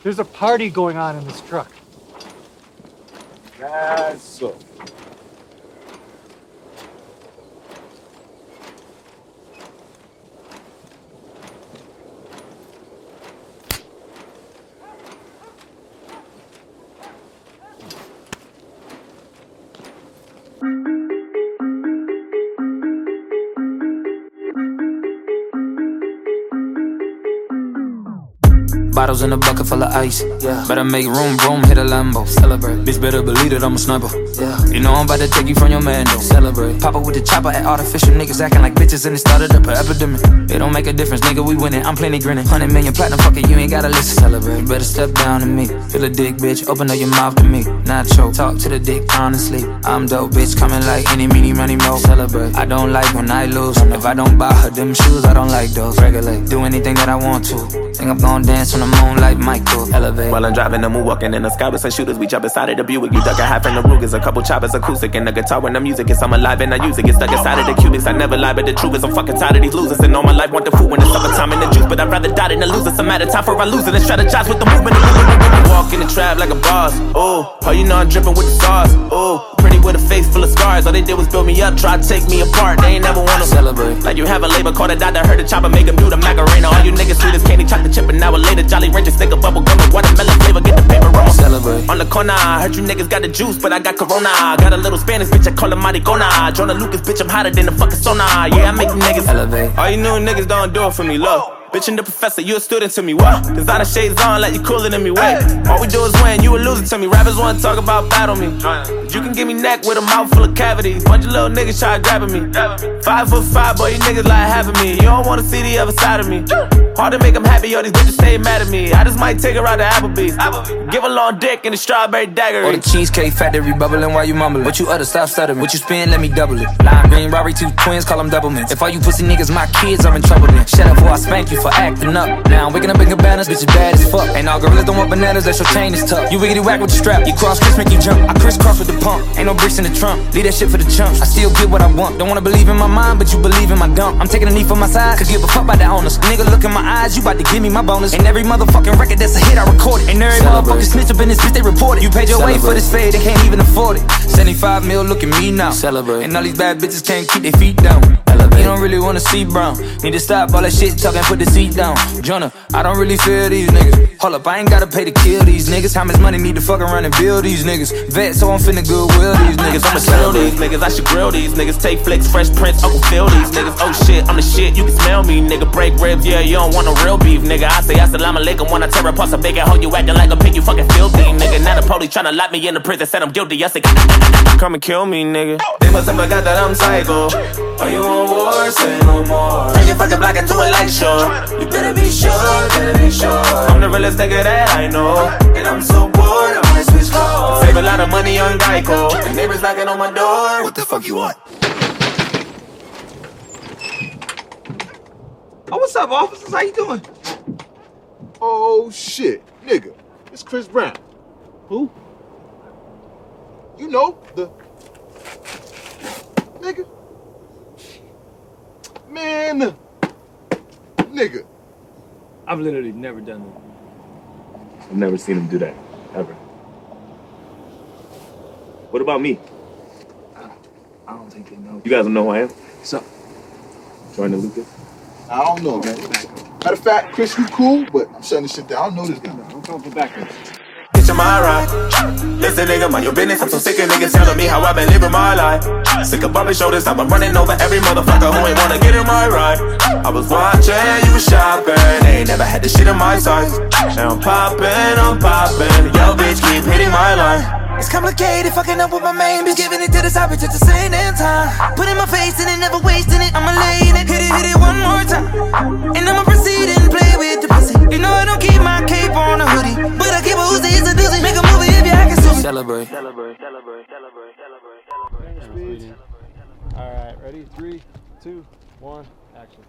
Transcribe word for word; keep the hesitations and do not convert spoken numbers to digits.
There's a party going on in this truck. That's so. Bottles in a bucket full of ice. Yeah. Better make room, room, hit a Lambo. Celebrate. Bitch, better believe that I'm a sniper. Yeah. You know I'm about to take you from your man, though. Celebrate. Pop up with the chopper at artificial niggas acting like bitches and it started up an epidemic. It don't make a difference, nigga, we winning. I'm plenty grinning. Hundred million platinum, fuck it, you ain't gotta listen. Celebrate. Better step down to me. Feel a dick, bitch. Open up your mouth to me. Nacho. Talk to the dick, honestly. I'm dope, bitch. Coming like any, meeny, money, mo. Celebrate. I don't like when I lose. If I don't buy her them shoes, I don't like those. Regulate. Do anything that I want to. Think I'm gonna dance on the moon like Michael. Elevate. While I'm driving the moon, walking in the sky with some shooters, we jump inside of the Buick. You duck a half in the Rugers, a couple choppers, acoustic, and the guitar when the music is. I'm alive and I use it. Get stuck inside of the cubics. I never lie, but the truth is I'm fucking tired of these losers. And all my life want the food when it's summertime in the juice, but I'd rather die than to lose. It's a matter of time for I lose it and strategize with the movement. I walk in the trap like a boss. Oh, oh, you know I'm dripping with the sauce. Oh, pretty with a face full of scars. All they did was build me up, try to take me apart. They ain't never wanna celebrate. Like you have a labor, call the doctor, heard the chopper, make them do the Macarena. All you niggas sweet as candy, chocolate chip, an hour later, Jolly Rancher, stick a bubble gum, watermelon flavor, get the paper roll. Celebrate. On the corner, I heard you niggas got the juice, but I got Corona. Got a little Spanish bitch, I call her Maricona. Jonah Lucas, bitch, I'm hotter than the fucking sauna. Yeah, I make them niggas elevate. All you new niggas don't do it for me, low. Bitch and the professor, you a student to me, what? Designer shades on like you cooler than me, wait. All we do is win, you a loser to me. Rappers wanna talk about battle me. But you can give me neck with a mouth full of cavities. Bunch of little niggas try grabbing me. Five foot five, boy, you niggas like half of me. You don't wanna see the other side of me. Hard to make them happy, all these bitches stay mad at me. I just might take her out to Applebee's. Give a long dick and a strawberry dagger. Or the Cheesecake Factory bubbling while you mumbling. What you utter, stop stuttering. What you spin, let me double it. Lime green, robbery, two twins, call them double mints. If all you pussy niggas my kids, I'm in trouble then. Shut up before I spank you for acting up. Now I'm waking up in cabanas, bitch is bad as fuck. Ain't all gorillas don't want bananas, that's your chain is tough. You wiggity whack with the strap, you cross Chris make you jump. I crisscross with the pump, ain't no bricks in the trunk. Leave that shit for the chumps, I still get what I want. Don't wanna believe in my mind, but you believe in my dump. I'm taking a knee for my side, could give a fuck about the owners. Nigga look in my eyes, you bout to give me my bonus. And every motherfucking record that's a hit, I record it. And every motherfucking snitch up in this bitch, they report it. You paid your way for this fade, they can't even afford it. seventy-five mil, look at me now. Celebrate. And all these bad bitches can't keep their feet down. Elevate. You don't really wanna see brown. Need to stop all that shit talking, put the seat down. Jonah, I don't really feel these niggas. Hold up, I ain't gotta pay to kill these niggas. How much money need to fuck around and build these niggas? Vet, so I'm finna goodwill these niggas. I'ma sell these niggas, I should grill these niggas. Take flicks, Fresh Prince, Uncle Phil these niggas. Oh shit, I'm the shit, you can smell me, nigga. Break ribs, yeah, you don't want no real beef, nigga. I say assalamu alaikum when I tear apart a big hoe. You acting like a pig, you fucking filthy, nigga. Now the police tryna lock me in the prison, said I'm guilty. I say, come and kill me, nigga. They must have forgot that I'm psycho. Are you on war? Say no more. Turn your fucking block into a light show. You better be sure, better be sure. I'm the realest nigga that I know. And I'm so bored, I might switch cars. Save a lot of money on Geico. The neighbors knocking on my door. What the fuck you want? Oh, what's up, officers? How you doing? Oh, shit. Nigga, it's Chris Brown. Who? You know, the... Nigga. Man. Nigga. I've literally never done that. I've never seen him do that, ever. What about me? I, I don't think they know. You guys don't know who I am? So, Jordan Lucas? I don't know, man. Matter of fact, Chris, you cool, but I'm shutting this shit down. I don't know this guy. I'm coming from backwards. Bitch, I'm alright. Listen, nigga, mind your business. I'm so sick of niggas telling me how I've been living my life. Sick of bumping shoulders, I've been running over every motherfucker who ain't wanna get in my ride. I was watching, you was shopping. They ain't never had this shit in my size. Now I'm popping, I'm popping. Yo, bitch, keep hitting my line. It's complicated, fucking up with my main bitch. Giving it to the side bitch at the same damn time. Putting my face in it, never wasting it. I'ma lay in it, hit it, hit it one more time. And I'ma proceed and play with the pussy. You know I don't keep my cape on a hoodie, but I keep a Uzi, it's a doozy. Make a movie if you I can sue me. Celebrate. Celebrate, celebrate, celebrate, celebrate, celebrate. Alright, ready? Three, two, one, action.